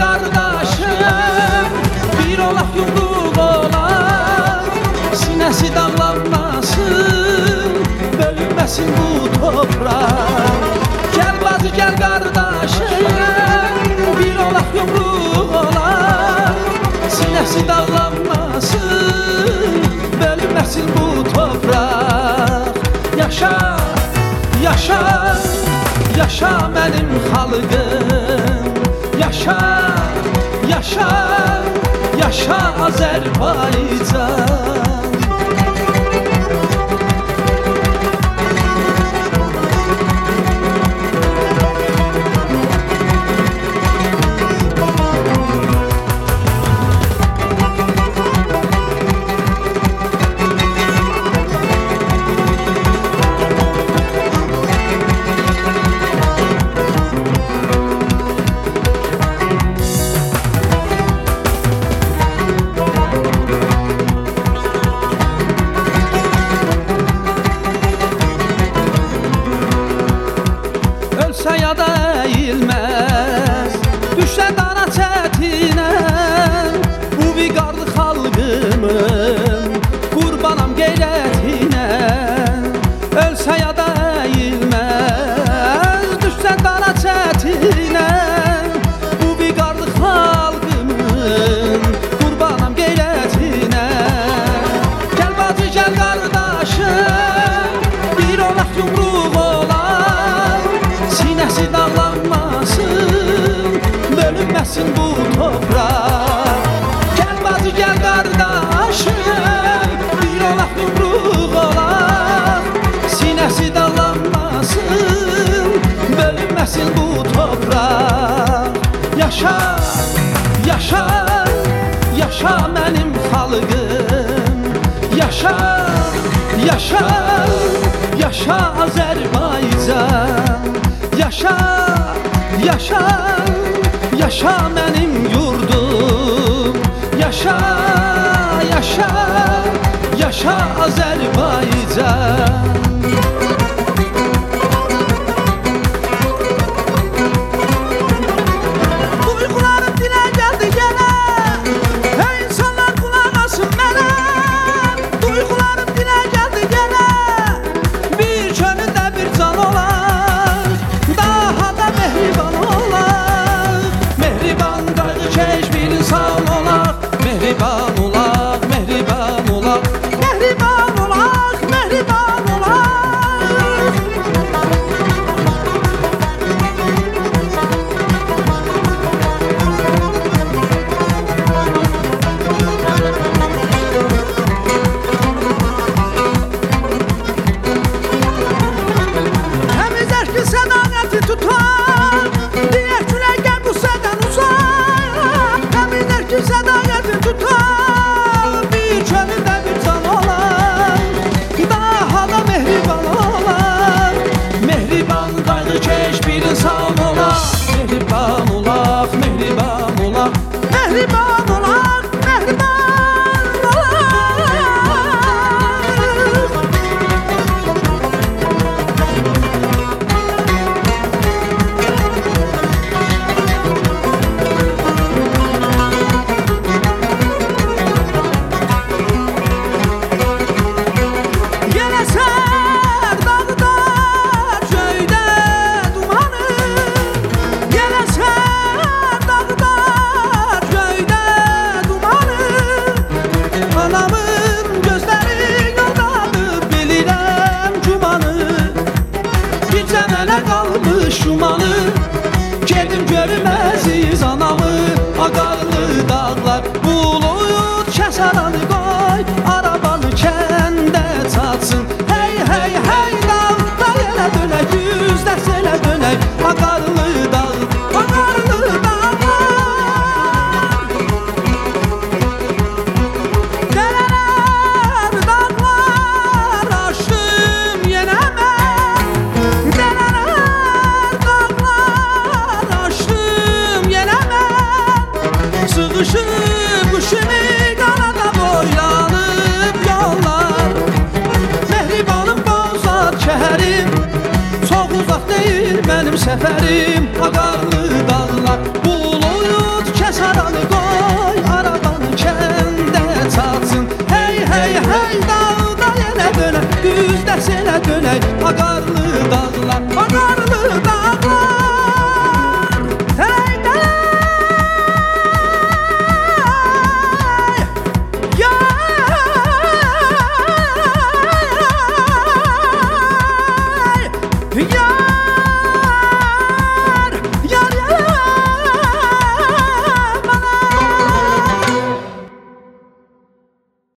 qardaşım, bir olaq yumruq olaq, sinəsi dağlanmasın, bölünməsin bu topraq. Gəl bacı, gəl qardaşım, bir olaq yumruq olaq, sinəsi dağlanmasın, bölünməsin bu topraq. Yaşa, yaşa, yaşa mənim xalqım, yaşa, yaşa, yaşa Azərbaycan. Ölsə ya da əyilməz, düşsə dara çətinə, bu viqarlı xalqımın qurbanam qeyrətinə. Ölsə ya da əyilməz, düşsə dara çətinə, bu viqarlı xalqımın qurbanam qeyrətinə. Gəl bacı, gəl qardaşım, bir olaq yumruq olaq, sinəsi dağlanmasın, bölünməsin bu topraq. Gəl bacı, gəl qardaşım, bir olaq yumruq olaq, sinəsi dağlanmasın, bölünməsin bu topraq. Yaşa, yaşa, yaşa mənim xalqım, yaşa, yaşa, yaşa Azərbaycan. Yaşa, yaşa, yaşa mənim yurdum, yaşa, yaşa, yaşa Azərbaycan. Duyğularım dilə gəldi yenə, ey insanlar qulaq asın mənə. Duyğularım dilə gəldi yenə, bir könüldə bir can olar, daha da mehriban olar. Mehriban qardaş bir insan olar, mehriban olar, mehriban olar, mehriban olar, mehriban olar. Təmiz əşki sədaqəti tutar, deyək küləkdən bu sədən uzaq. Təmiz əşki sədaqəti tutar, bir könüldə bir can olar, daha da mehriban olar. Mehriban qardaş bir insan olar, mehriban olar, mehriban olar, mehriban olar, mehriban olar. Yeləsər dağda göydə dumanı, yeləsər dağda göydə dumanı. Anamın gözləri yoldadır, bilirəm gümanı. Bircə mənə qalmış şumanı, gedim görüm əziz anamı. Aqarlı dağlar bulut kəsaranı qoy, arabanı kəndə çatsın. Hey, hey, hey dağda elə dönək, yüzləs elə dönək. Aqarlı dağ, aqarlı dağlar. Dərələr, dağlar aşdım yenə mən. Dərələr, dağlar aşdım yenə mən. Sığışıb quşunu qanada boylanıb yollar. Mehribanım Bozat şəhərim, mənim səfərim, aqarlı dağlar, bulut dönək Ağarlı dağlar, ağarlı dağlar Tələk tələk Yay, yay